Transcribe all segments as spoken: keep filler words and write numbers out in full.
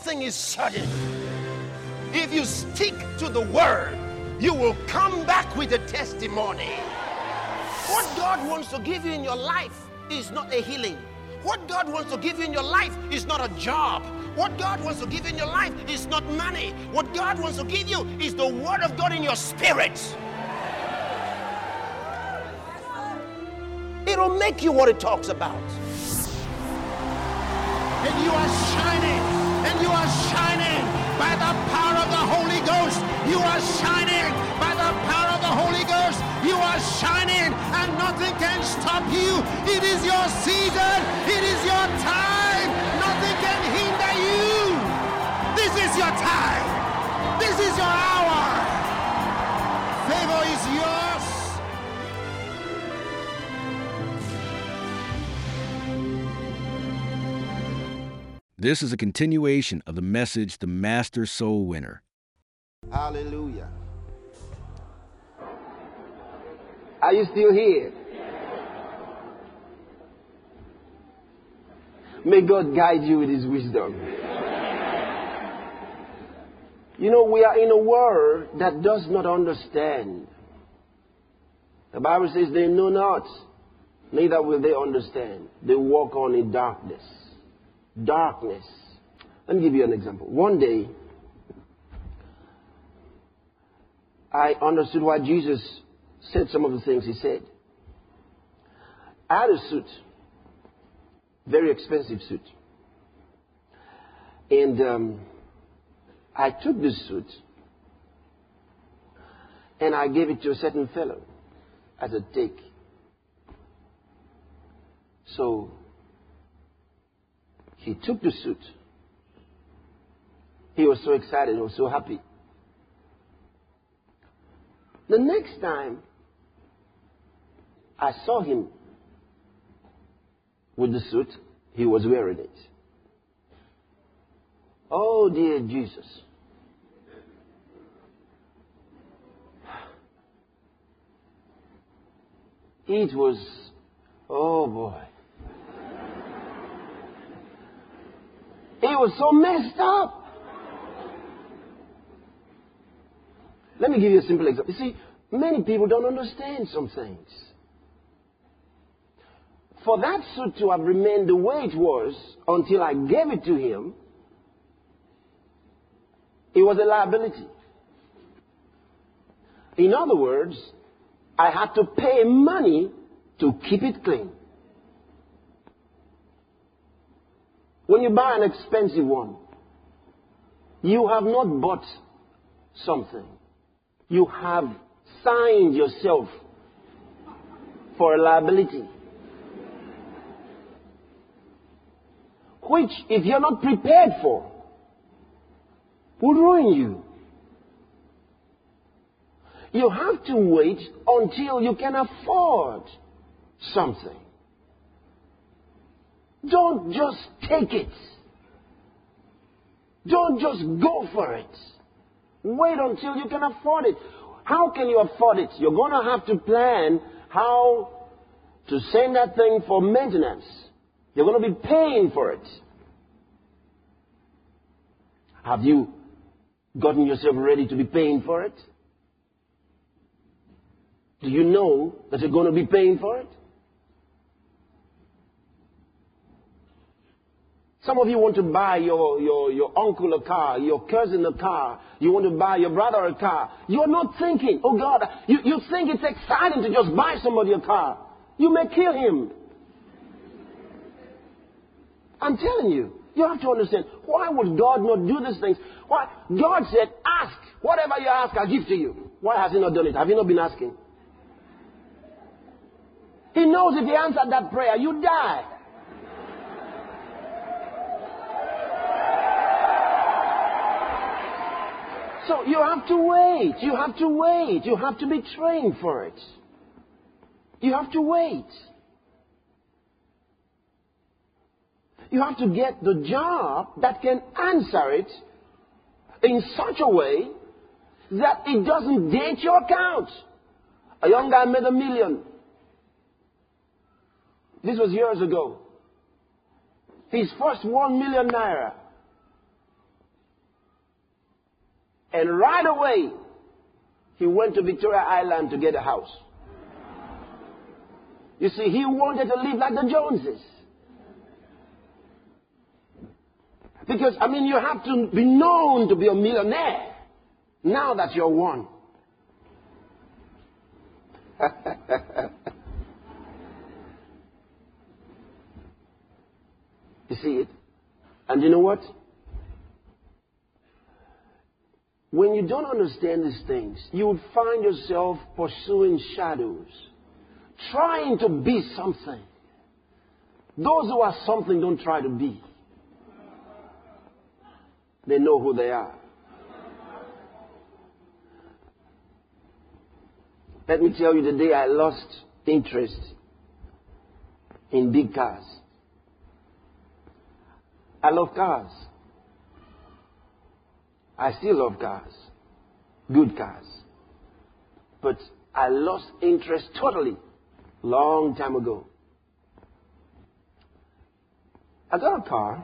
thing is certain. If you stick to the word, you will come back with a testimony. What God wants to give you in your life is not a healing. What God wants to give you in your life is not a job. What God wants to give you in your life is not money. What God wants to give you is the word of God in your spirit. It'll make you what it talks about. And you are shining, and you are shining by the power of the Holy Ghost. You are shining by the power of the Holy Ghost. You are shining, and nothing can stop you. It is your season. It is your time. Nothing can hinder you. This is your time. This is your hour. Favor is yours. This is a continuation of the message, The Master Soul Winner. Hallelujah. Are you still here? May God guide you with His wisdom. You know, we are in a world that does not understand. The Bible says they know not, neither will they understand. They walk on in darkness. Darkness. Let me give you an example. One day, I understood why Jesus said some of the things He said. I had a suit, very expensive suit. And um, I took this suit and I gave it to a certain fellow as a take. So, he took the suit. He was so excited. He was so happy. The next time I saw him with the suit, he was wearing it. Oh, dear Jesus. It was, oh boy. It was so messed up. Let me give you a simple example. You see, many people don't understand some things. For that suit to have remained the way it was until I gave it to him, it was a liability. In other words, I had to pay money to keep it clean. When you buy an expensive one, you have not bought something. You have signed yourself for a liability. Which, if you're not prepared for, will ruin you. You have to wait until you can afford something. Don't just take it. Don't just go for it. Wait until you can afford it. How can you afford it? You're going to have to plan how to send that thing for maintenance. You're going to be paying for it. Have you gotten yourself ready to be paying for it? Do you know that you're going to be paying for it? Some of you want to buy your, your, your uncle a car, your cousin a car. You want to buy your brother a car. You're not thinking, oh God, you, you think it's exciting to just buy somebody a car. You may kill him. I'm telling you, you have to understand, why would God not do these things? Why? God said, ask. Whatever you ask, I'll give to you. Why has He not done it? Have you not been asking? He knows if He answered that prayer, you die. So you have to wait. You have to wait. You have to be trained for it. You have to wait. You have to get the job that can answer it in such a way that it doesn't date your account. A young guy made a million. This was years ago. His first one million naira And right away, he went to Victoria Island to get a house. You see, he wanted to live like the Joneses. Because, I mean, you have to be known to be a millionaire now that you're one. You see it? And you know what? When you don't understand these things, you would find yourself pursuing shadows, trying to be something. Those who are something don't try to be. They know who they are. Let me tell you, the day I lost interest in big cars. I love cars. I still love cars. Good cars. But I lost interest totally long time ago. I got a car.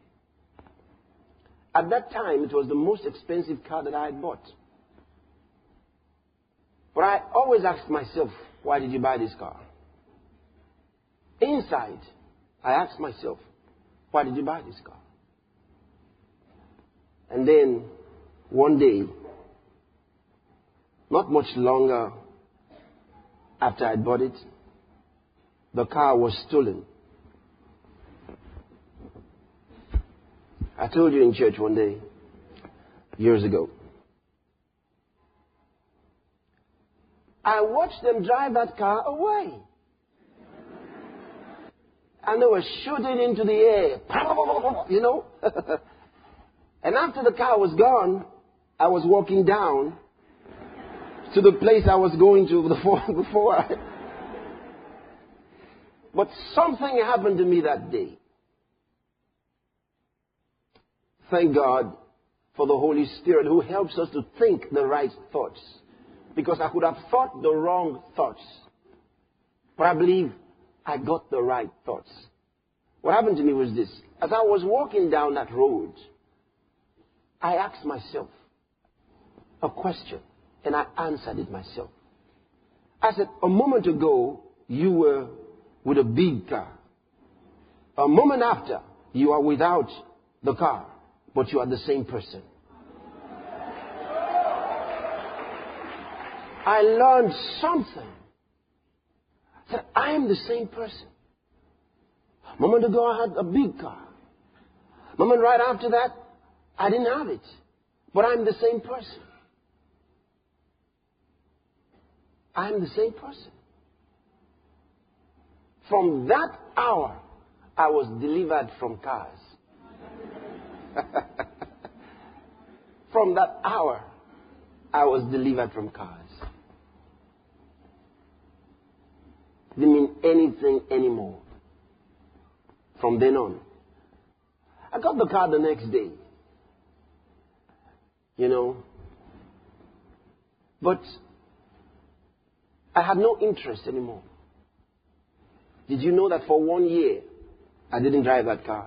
At that time, it was the most expensive car that I had bought. But I always asked myself, why did you buy this car? Inside, I asked myself, why did you buy this car? And then, one day, not much longer after I bought it, the car was stolen. I told you in church one day, years ago. I watched them drive that car away. And they were shooting into the air. You know? And after the car was gone, I was walking down to the place I was going to before. before I... But something happened to me that day. Thank God for the Holy Spirit who helps us to think the right thoughts. Because I could have thought the wrong thoughts. But I believe I got the right thoughts. What happened to me was this. As I was walking down that road, I asked myself a question. And I answered it myself. I said, a moment ago, you were with a big car. A moment after, you are without the car. But you are the same person. I learned something. I said, I am the same person. A moment ago, I had a big car. A moment right after that, I didn't have it. But I'm the same person. I'm the same person. From that hour, I was delivered from cars. From that hour, I was delivered from cars. Didn't mean anything anymore. From then on. I got the car the next day. You know. But I had no interest anymore. Did you know that for one year, I didn't drive that car?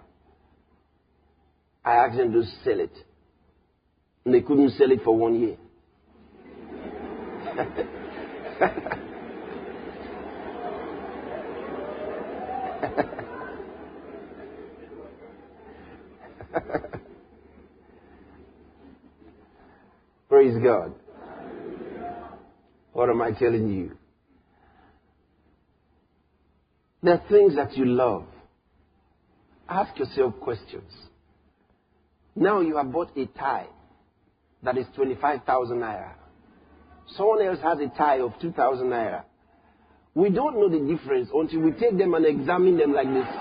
I asked them to sell it. And they couldn't sell it for one year. Praise God. What am I telling you? There are things that you love. Ask yourself questions. Now you have bought a tie that is twenty-five thousand naira. Someone else has a tie of two thousand naira. We don't know the difference until we take them and examine them like this.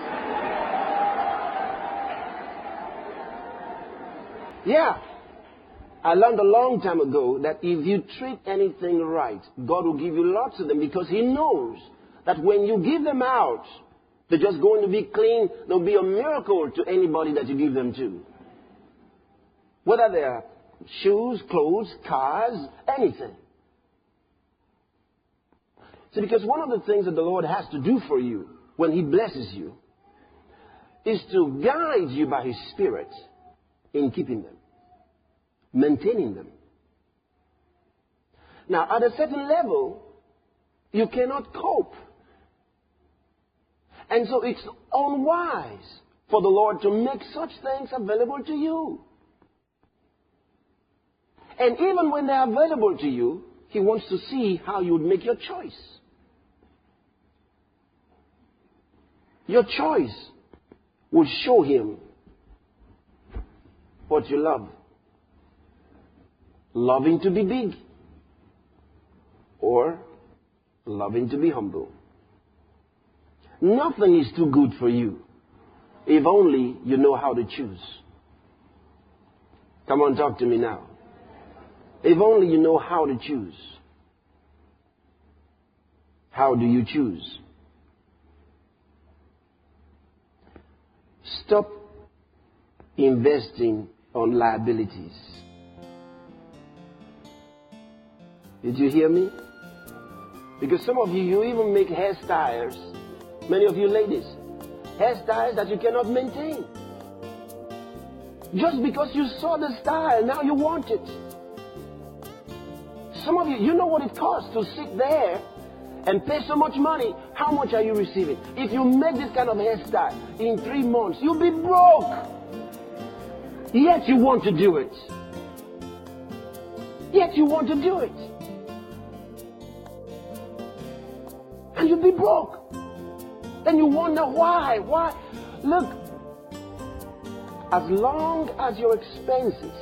Yeah. I learned a long time ago that if you treat anything right, God will give you lots of them because He knows that when you give them out, they're just going to be clean. There'll be a miracle to anybody that you give them to. Whether they're shoes, clothes, cars, anything. See, because one of the things that the Lord has to do for you when He blesses you is to guide you by His Spirit in keeping them, maintaining them, Now, at a certain level, you cannot cope. And so it's unwise for the Lord to make such things available to you. And even when they're available to you, He wants to see how you would make your choice. Your choice will show Him what you love. Loving to be big or loving to be humble. Nothing is too good for you if only you know how to choose. Come on, talk to me now. If only you know how to choose. How do you choose? Stop investing on liabilities. Did you hear me? Because some of you, you even make hairstyles. Many of you ladies, hairstyles that you cannot maintain. Just because you saw the style, now you want it. Some of you, you know what it costs to sit there and pay so much money. How much are you receiving? If you make this kind of hairstyle in three months, you'll be broke. Yet you want to do it. Yet you want to do it. And you'll be broke. Then you wonder why. Why? Look, as long as your expenses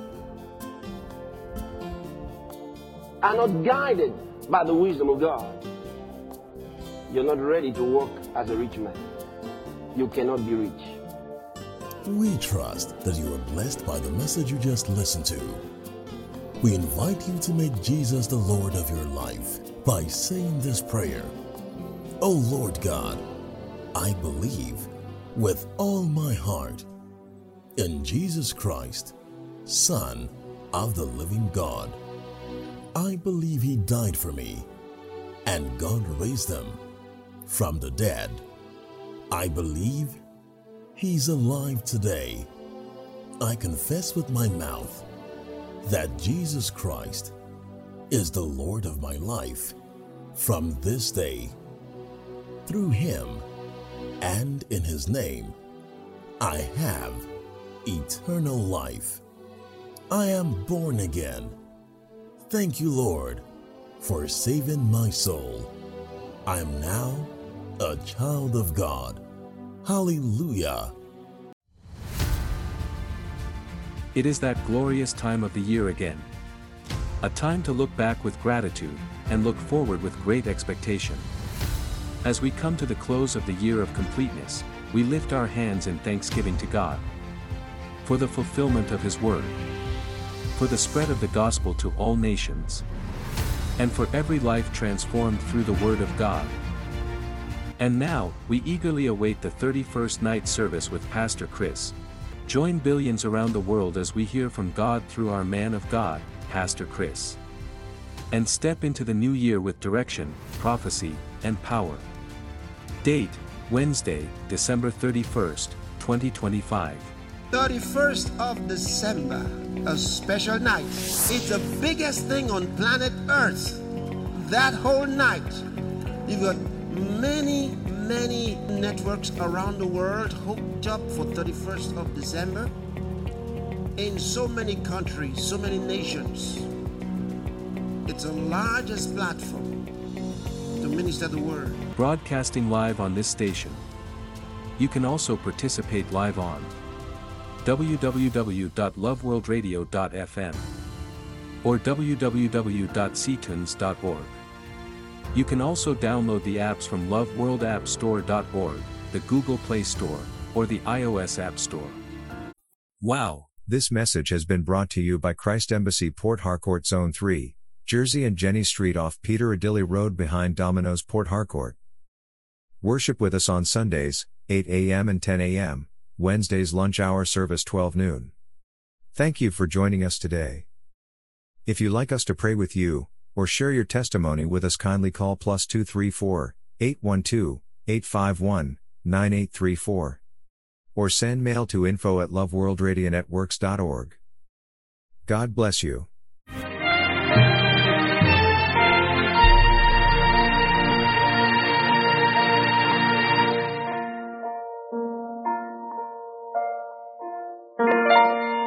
are not guided by the wisdom of God, you're not ready to walk as a rich man. You cannot be rich. We trust that you are blessed by the message you just listened to. We invite you to make Jesus the Lord of your life by saying this prayer. O Lord God, I believe with all my heart in Jesus Christ, Son of the living God. I believe He died for me and God raised Him from the dead. I believe He's alive today. I confess with my mouth that Jesus Christ is the Lord of my life from this day. Through Him and in His name, I have eternal life. I am born again. Thank you, Lord, for saving my soul. I am now a child of God. Hallelujah. It is that glorious time of the year again. A time to look back with gratitude and look forward with great expectation. As we come to the close of the year of completeness, we lift our hands in thanksgiving to God for the fulfillment of His word, for the spread of the gospel to all nations, and for every life transformed through the word of God. And now, we eagerly await the thirty-first night service with Pastor Chris. Join billions around the world as we hear from God through our man of God, Pastor Chris. And step into the new year with direction, prophecy, and power. Date, Wednesday, December thirty-first, twenty twenty-five. thirty-first of December, a special night. It's the biggest thing on planet Earth. That whole night, you've got many, many networks around the world hooked up for thirty-first of December. In so many countries, so many nations. It's the largest platform to minister the word. Broadcasting live on this station. You can also participate live on w w w dot love world radio dot f m or w w w dot c tunes dot org. You can also download the apps from love world app store dot org, the Google Play Store, or the iOS App Store. Wow! This message has been brought to you by Christ Embassy Port Harcourt Zone three, Jersey and Jenny Street off Peter Adilli Road behind Domino's Port Harcourt. Worship with us on Sundays, eight a m and ten a m, Wednesdays lunch hour service twelve noon. Thank you for joining us today. If you'd like us to pray with you, or share your testimony with us, kindly call plus two three four, eight one two, eight five one, nine eight three four. Or send mail to info at love world radio networks dot org. God bless you.